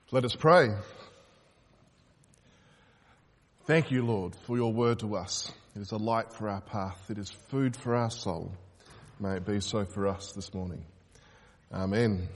Let us pray. Thank you, Lord, for your word to us. It is a light for our path. It is food for our soul. May it be so for us this morning. Amen.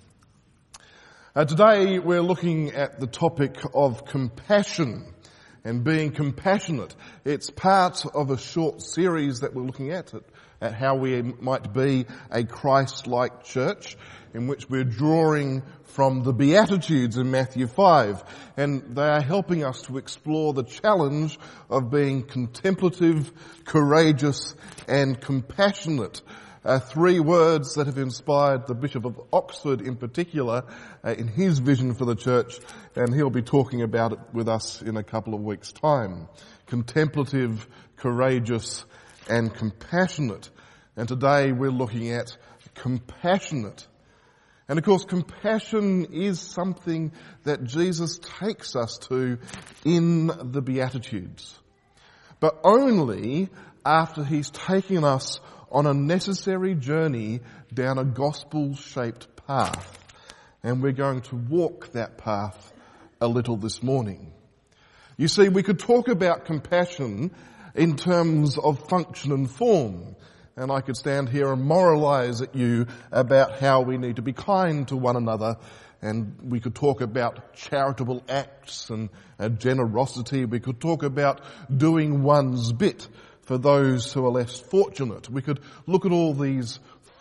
Today we're looking at the topic of compassion and being compassionate. It's part of a short series that we're looking at how we might be a Christ-like church, in which we're drawing from the Beatitudes in Matthew 5. And they are helping us to explore the challenge of being contemplative, courageous and compassionate. Three words that have inspired the Bishop of Oxford in particular in his vision for the church, and he'll be talking about it with us in a couple of weeks' time. Contemplative, courageous and compassionate. And today we're looking at compassionate. And of course, compassion is something that Jesus takes us to in the Beatitudes, but only after he's taken us on a necessary journey down a gospel-shaped path. And we're going to walk that path a little this morning. You see, we could talk about compassion in terms of function and form. And I could stand here and moralize at you about how we need to be kind to one another. And we could talk about charitable acts and generosity. We could talk about doing one's bit for those who are less fortunate. We could look at all these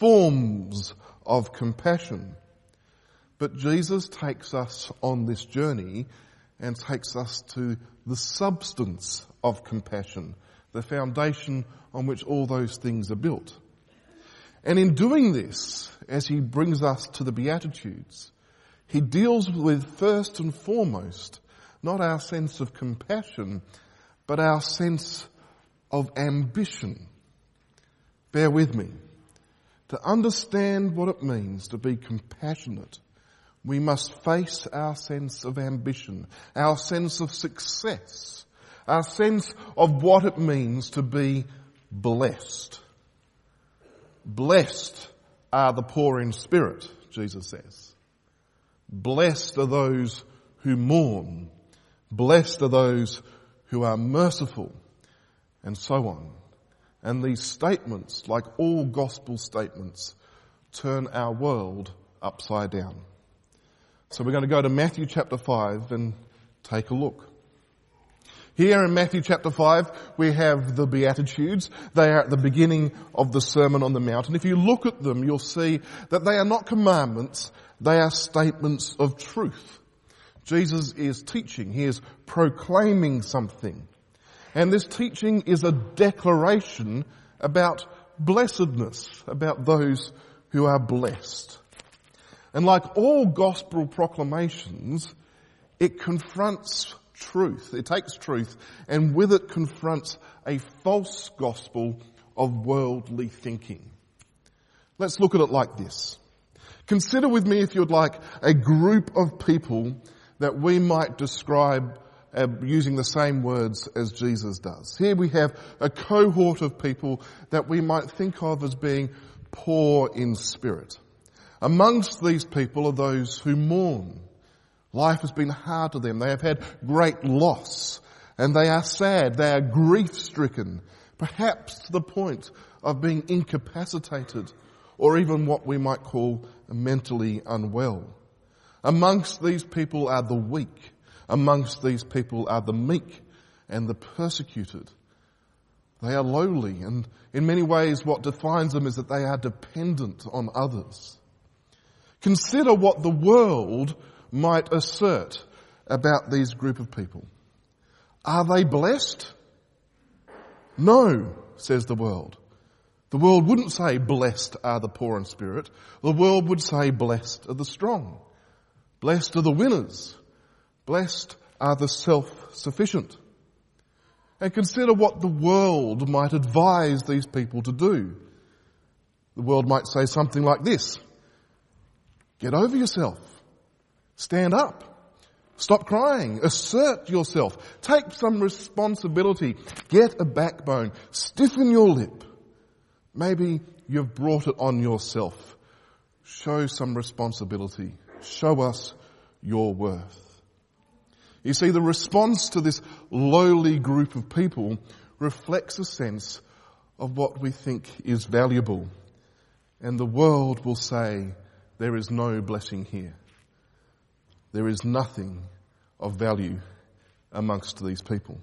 forms of compassion. But Jesus takes us on this journey and takes us to the substance of compassion, the foundation on which all those things are built. And in doing this, as he brings us to the Beatitudes, he deals with first and foremost not our sense of compassion, but our sense of ambition. Bear with me. To understand what it means to be compassionate, we must face our sense of ambition, our sense of success, our sense of what it means to be blessed. Blessed are the poor in spirit, Jesus says. Blessed are those who mourn. Blessed are those who are merciful. And so on. And these statements, like all gospel statements, turn our world upside down. So we're going to go to Matthew chapter 5 and take a look. Here in Matthew chapter 5, we have the Beatitudes. They are at the beginning of the Sermon on the Mount. And if you look at them, you'll see that they are not commandments, they are statements of truth. Jesus is teaching, he is proclaiming something. And this teaching is a declaration about blessedness, about those who are blessed. And like all gospel proclamations, it confronts truth. It takes truth and with it confronts a false gospel of worldly thinking. Let's look at it like this. Consider with me, if you'd like, a group of people that we might describe using the same words as Jesus does. Here we have a cohort of people that we might think of as being poor in spirit. Amongst these people are those who mourn. Life has been hard to them. They have had great loss and they are sad. They are grief-stricken, perhaps to the point of being incapacitated or even what we might call mentally unwell. Amongst these people are the weak. Amongst these people are the meek and the persecuted. They are lowly, and in many ways what defines them is that they are dependent on others. Consider what the world might assert about these group of people. Are they blessed? No, says the world. The world wouldn't say blessed are the poor in spirit. The world would say blessed are the strong. Blessed are the winners. Blessed are the self-sufficient. And consider what the world might advise these people to do. The world might say something like this. Get over yourself. Stand up. Stop crying. Assert yourself. Take some responsibility. Get a backbone. Stiffen your lip. Maybe you've brought it on yourself. Show some responsibility. Show us your worth. You see, the response to this lowly group of people reflects a sense of what we think is valuable. And the world will say, there is no blessing here. There is nothing of value amongst these people.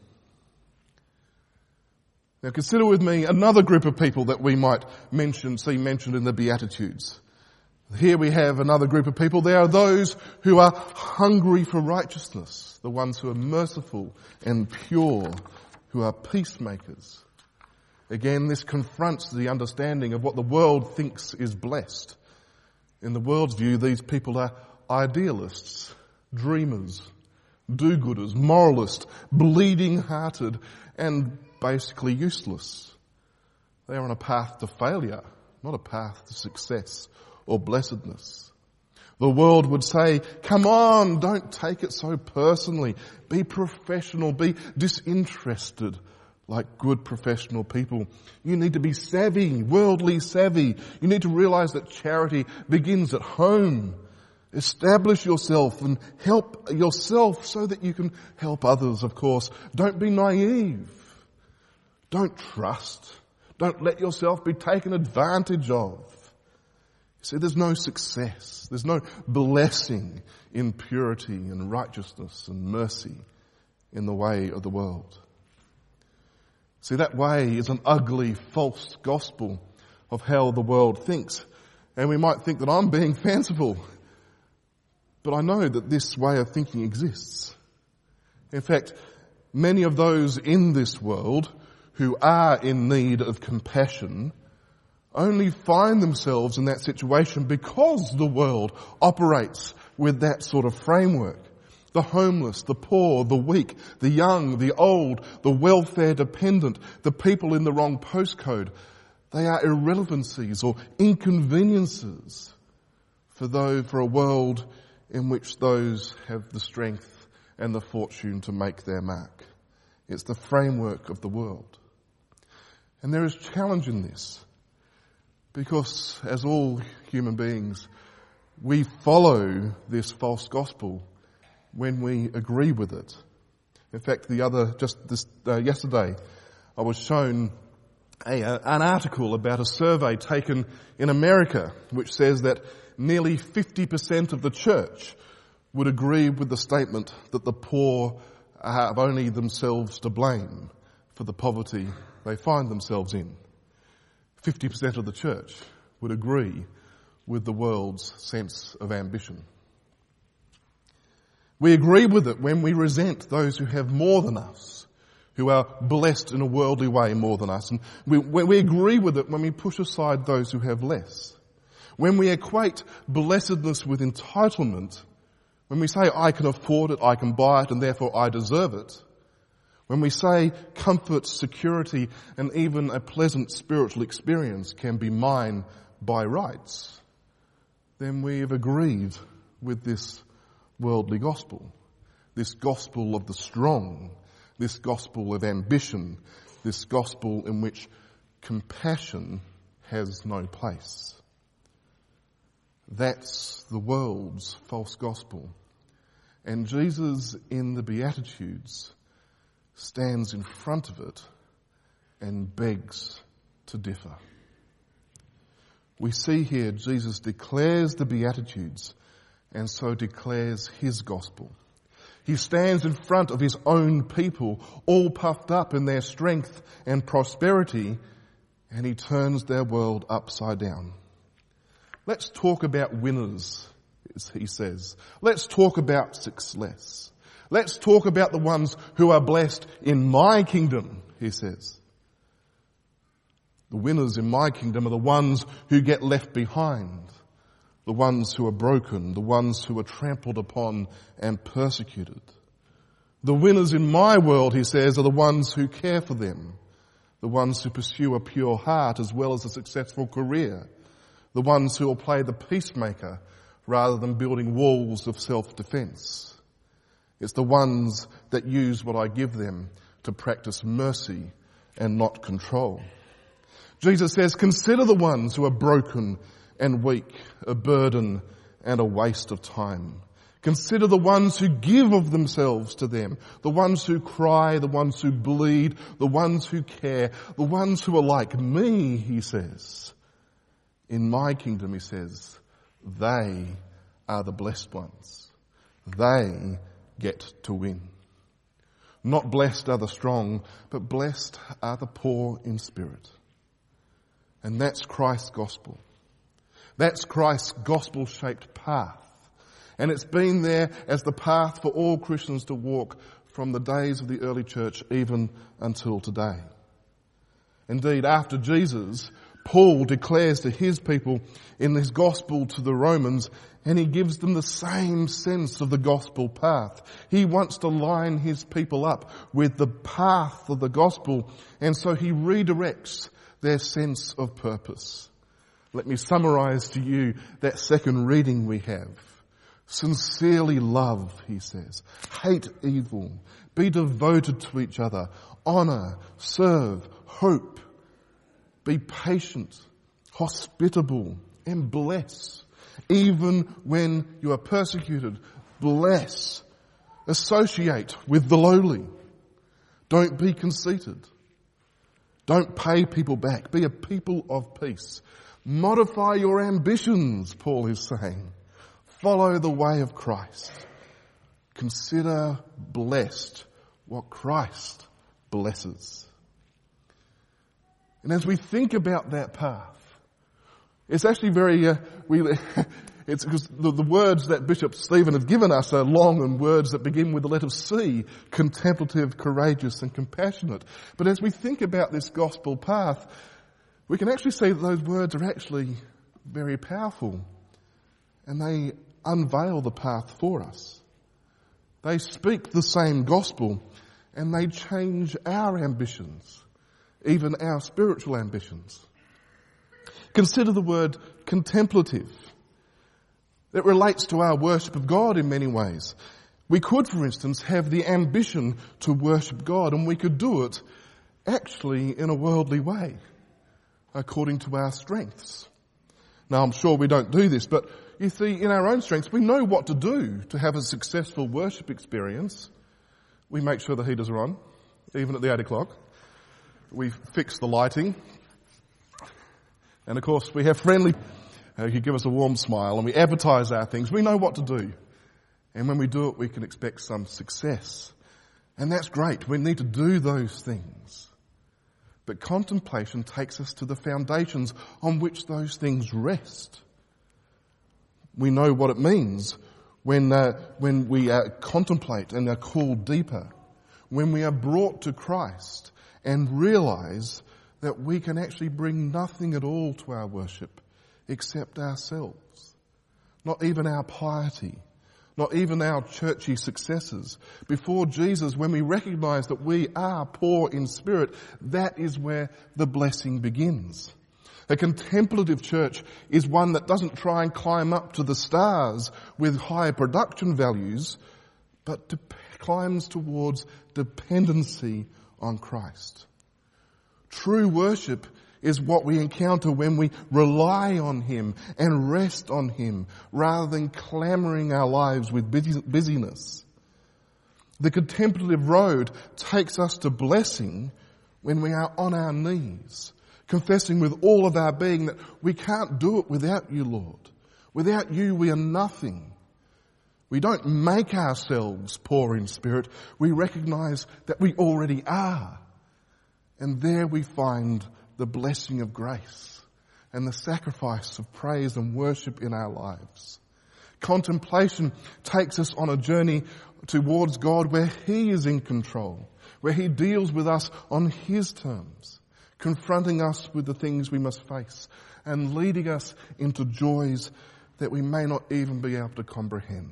Now consider with me another group of people that we might see mentioned in the Beatitudes. Here we have another group of people. There are those who are hungry for righteousness, the ones who are merciful and pure, who are peacemakers. Again, this confronts the understanding of what the world thinks is blessed. In the world's view, these people are idealists, dreamers, do-gooders, moralists, bleeding-hearted, and basically useless. They are on a path to failure, not a path to success or blessedness. The world would say, come on, don't take it so personally. Be professional, be disinterested like good professional people. You need to be savvy, worldly savvy. You need to realize that charity begins at home. Establish yourself and help yourself so that you can help others, of course. Don't be naive. Don't trust. Don't let yourself be taken advantage of. See, there's no success. There's no blessing in purity and righteousness and mercy in the way of the world. See, that way is an ugly, false gospel of how the world thinks. And we might think that I'm being fanciful. But I know that this way of thinking exists. In fact, many of those in this world who are in need of compassion only find themselves in that situation because the world operates with that sort of framework. The homeless, the poor, the weak, the young, the old, the welfare dependent, the people in the wrong postcode, they are irrelevancies or inconveniences for a world in which those have the strength and the fortune to make their mark. It's the framework of the world. And there is challenge in this, because as all human beings, we follow this false gospel when we agree with it. In fact, yesterday, I was shown an article about a survey taken in America, which says that nearly 50% of the church would agree with the statement that the poor have only themselves to blame for the poverty they find themselves in. 50% of the church would agree with the world's sense of ambition. We agree with it when we resent those who have more than us, who are blessed in a worldly way more than us. And we agree with it when we push aside those who have less. When we equate blessedness with entitlement, when we say, I can afford it, I can buy it, and therefore I deserve it. When we say comfort, security, and even a pleasant spiritual experience can be mine by rights, then we have agreed with this worldly gospel. This gospel of the strong, this gospel of ambition, this gospel in which compassion has no place. That's the world's false gospel. And Jesus in the Beatitudes stands in front of it and begs to differ. We see here Jesus declares the Beatitudes and so declares his gospel. He stands in front of his own people, all puffed up in their strength and prosperity, and he turns their world upside down. Let's talk about winners, he says. Let's talk about success. Let's talk about the ones who are blessed in my kingdom, he says. The winners in my kingdom are the ones who get left behind, the ones who are broken, the ones who are trampled upon and persecuted. The winners in my world, he says, are the ones who care for them, the ones who pursue a pure heart as well as a successful career, the ones who will play the peacemaker rather than building walls of self-defense. It's the ones that use what I give them to practice mercy and not control. Jesus says, consider the ones who are broken and weak, a burden and a waste of time. Consider the ones who give of themselves to them, the ones who cry, the ones who bleed, the ones who care, the ones who are like me, he says. In my kingdom, he says, they are the blessed ones. They get to win. Not blessed are the strong, but blessed are the poor in spirit. And that's Christ's gospel. That's Christ's gospel-shaped path. And it's been there as the path for all Christians to walk from the days of the early church even until today. Indeed, after Jesus, Paul declares to his people in his gospel to the Romans, and he gives them the same sense of the gospel path. He wants to line his people up with the path of the gospel, and so he redirects their sense of purpose. Let me summarize to you that second reading we have. Sincerely love, he says. Hate evil. Be devoted to each other. Honor, serve, hope. Be patient, hospitable, and bless. Even when you are persecuted, bless. Associate with the lowly. Don't be conceited. Don't pay people back. Be a people of peace. Modify your ambitions, Paul is saying. Follow the way of Christ. Consider blessed what Christ blesses. And as we think about that path, it's actually it's because the words that Bishop Stephen has given us are long and words that begin with the letter C, contemplative, courageous and compassionate. But as we think about this gospel path, we can actually see that those words are actually very powerful, and they unveil the path for us. They speak the same gospel, and they change our ambitions, even our spiritual ambitions. Consider the word contemplative. It relates to our worship of God in many ways. We could, for instance, have the ambition to worship God, and we could do it actually in a worldly way, according to our strengths. Now, I'm sure we don't do this, but you see, in our own strengths, we know what to do to have a successful worship experience. We make sure the heaters are on, even at the 8 o'clock. We fix the lighting. And of course, we have friendly, who give us a warm smile, and we advertise our things. We know what to do. And when we do it, we can expect some success. And that's great. We need to do those things. But contemplation takes us to the foundations on which those things rest. We know what it means when we contemplate and are called deeper, when we are brought to Christ and realize that we can actually bring nothing at all to our worship except ourselves, not even our piety, not even our churchy successes. Before Jesus, when we recognize that we are poor in spirit, that is where the blessing begins. A contemplative church is one that doesn't try and climb up to the stars with high production values, but climbs towards dependency on Christ. True worship is what we encounter when we rely on Him and rest on Him rather than clamoring our lives with busyness. The contemplative road takes us to blessing when we are on our knees, confessing with all of our being that we can't do it without you, Lord. Without you, we are nothing. We don't make ourselves poor in spirit. We recognize that we already are. And there we find the blessing of grace and the sacrifice of praise and worship in our lives. Contemplation takes us on a journey towards God where He is in control, where He deals with us on His terms, confronting us with the things we must face and leading us into joys that we may not even be able to comprehend.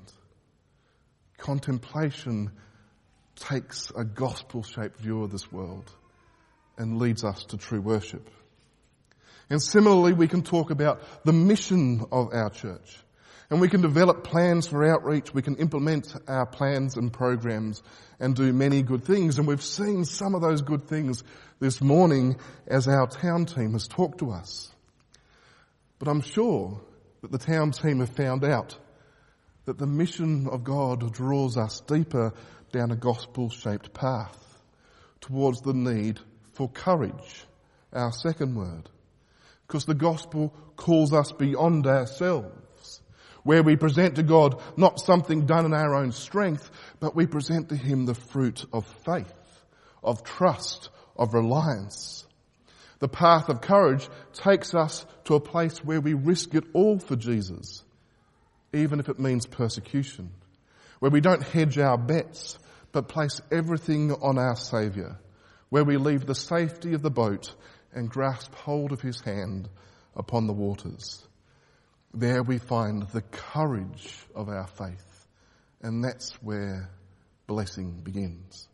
Contemplation takes a gospel-shaped view of this world and leads us to true worship. And similarly, we can talk about the mission of our church. And we can develop plans for outreach. We can implement our plans and programs and do many good things. And we've seen some of those good things this morning as our town team has talked to us. But I'm sure that the town team have found out that the mission of God draws us deeper down a gospel-shaped path towards the need for courage, our second word. Because the gospel calls us beyond ourselves, where we present to God not something done in our own strength, but we present to Him the fruit of faith, of trust, of reliance. The path of courage takes us to a place where we risk it all for Jesus, even if it means persecution, where we don't hedge our bets, but place everything on our Saviour, where we leave the safety of the boat and grasp hold of His hand upon the waters. There we find the courage of our faith, and that's where blessing begins.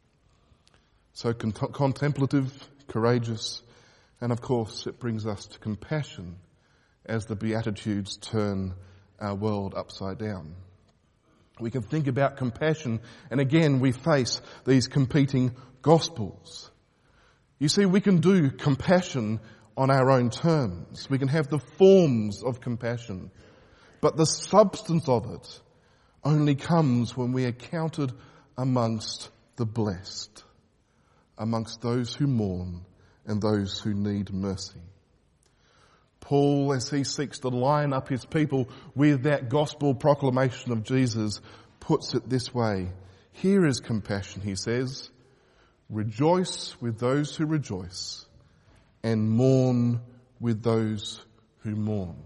So contemplative, courageous, and of course it brings us to compassion as the Beatitudes turn our world upside down. We can think about compassion, and again we face these competing gospels. You see, we can do compassion on our own terms. We can have the forms of compassion, but the substance of it only comes when we are counted amongst the blessed, amongst those who mourn and those who need mercy. Paul, as he seeks to line up his people with that gospel proclamation of Jesus, puts it this way. Here is compassion, he says. Rejoice with those who rejoice and mourn with those who mourn.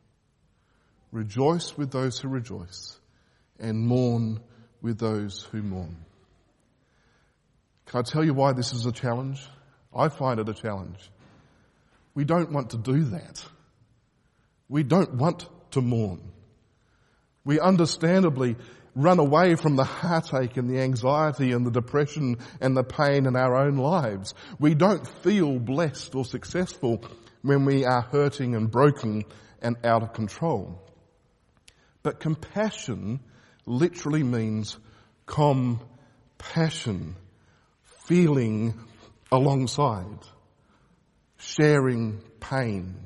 Rejoice with those who rejoice and mourn with those who mourn. Can I tell you why this is a challenge? I find it a challenge. We don't want to do that. We don't want to mourn. We understandably run away from the heartache and the anxiety and the depression and the pain in our own lives. We don't feel blessed or successful when we are hurting and broken and out of control. But compassion literally means compassion, feeling alongside, sharing pain,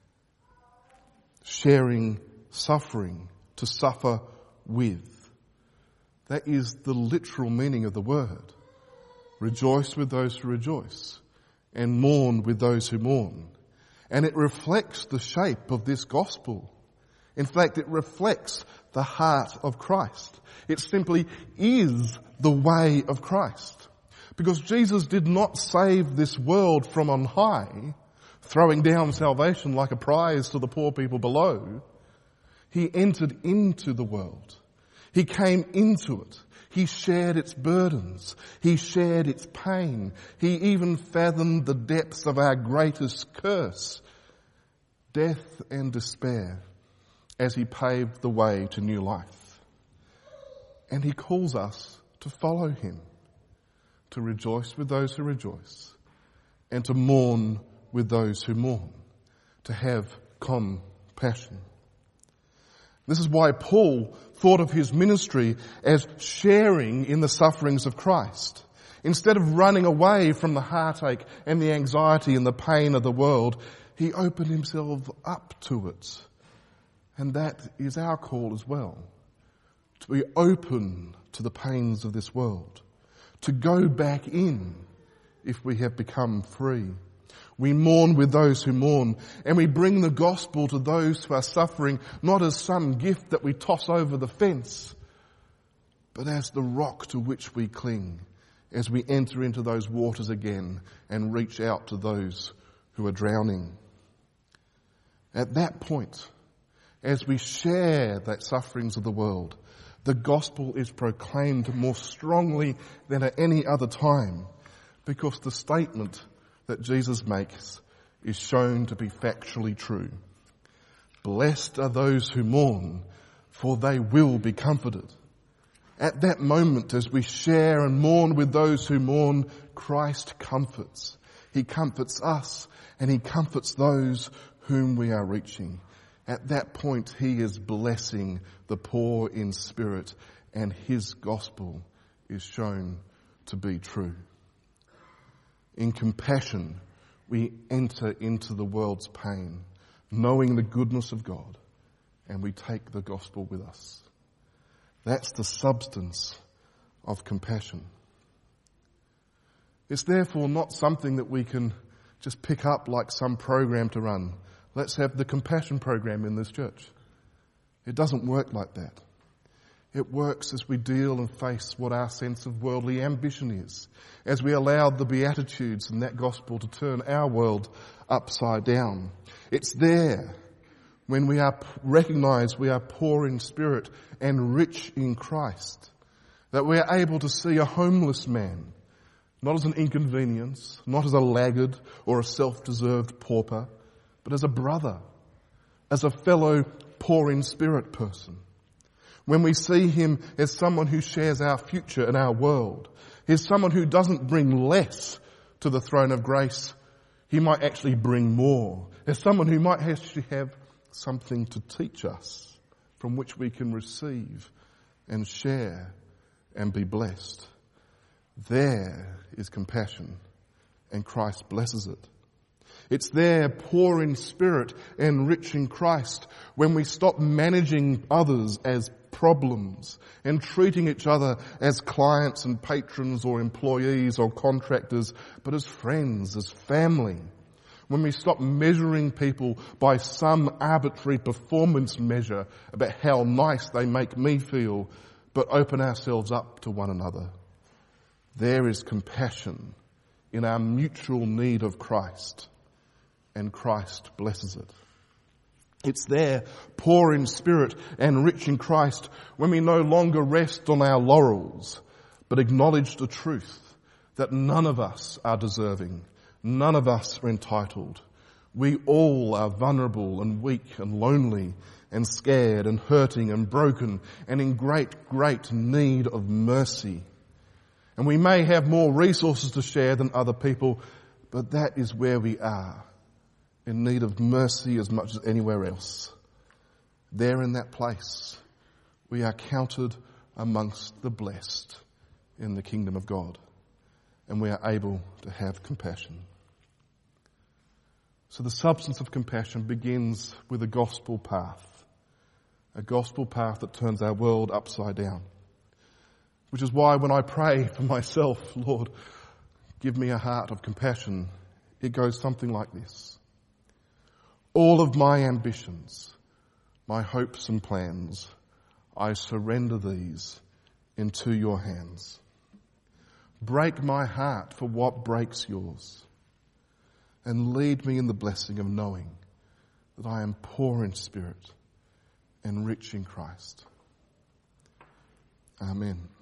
sharing suffering, to suffer with. That is the literal meaning of the word. Rejoice with those who rejoice and mourn with those who mourn. And it reflects the shape of this gospel. In fact, it reflects the heart of Christ. It simply is the way of Christ. Because Jesus did not save this world from on high, throwing down salvation like a prize to the poor people below. He entered into the world. He came into it. He shared its burdens. He shared its pain. He even fathomed the depths of our greatest curse, death and despair, as He paved the way to new life. And He calls us to follow Him, to rejoice with those who rejoice, and to mourn with those who mourn, to have compassion. This is why Paul thought of his ministry as sharing in the sufferings of Christ. Instead of running away from the heartache and the anxiety and the pain of the world, he opened himself up to it. And that is our call as well. To be open to the pains of this world. To go back in if we have become free. We mourn with those who mourn, and we bring the gospel to those who are suffering, not as some gift that we toss over the fence, but as the rock to which we cling as we enter into those waters again and reach out to those who are drowning. At that point, as we share the sufferings of the world, the gospel is proclaimed more strongly than at any other time, because the statement that Jesus makes is shown to be factually true. Blessed are those who mourn, for they will be comforted. At that moment, as we share and mourn with those who mourn, Christ comforts. He comforts us, and He comforts those whom we are reaching. At that point, He is blessing the poor in spirit, and His gospel is shown to be true. In compassion, we enter into the world's pain, knowing the goodness of God, and we take the gospel with us. That's the substance of compassion. It's therefore not something that we can just pick up like some program to run. Let's have the compassion program in this church. It doesn't work like that. It works as we deal and face what our sense of worldly ambition is, as we allow the Beatitudes and that gospel to turn our world upside down. It's there when we recognise we are poor in spirit and rich in Christ, that we are able to see a homeless man not as an inconvenience, not as a laggard or a self-deserved pauper, but as a brother, as a fellow poor in spirit person. When we see him as someone who shares our future and our world, as someone who doesn't bring less to the throne of grace, he might actually bring more. As someone who might actually have something to teach us from which we can receive and share and be blessed. There is compassion, and Christ blesses it. It's there, poor in spirit and rich in Christ, when we stop managing others as problems and treating each other as clients and patrons or employees or contractors, but as friends, as family. When we stop measuring people by some arbitrary performance measure about how nice they make me feel, but open ourselves up to one another. There is compassion in our mutual need of Christ, and Christ blesses it. It's there, poor in spirit and rich in Christ, when we no longer rest on our laurels, but acknowledge the truth that none of us are deserving, none of us are entitled. We all are vulnerable and weak and lonely and scared and hurting and broken and in great, great need of mercy. And we may have more resources to share than other people, but that is where we are, in need of mercy as much as anywhere else. There in that place, we are counted amongst the blessed in the kingdom of God, and we are able to have compassion. So the substance of compassion begins with a gospel path that turns our world upside down. Which is why when I pray for myself, Lord, give me a heart of compassion, it goes something like this. All of my ambitions, my hopes and plans, I surrender these into your hands. Break my heart for what breaks yours, and lead me in the blessing of knowing that I am poor in spirit and rich in Christ. Amen.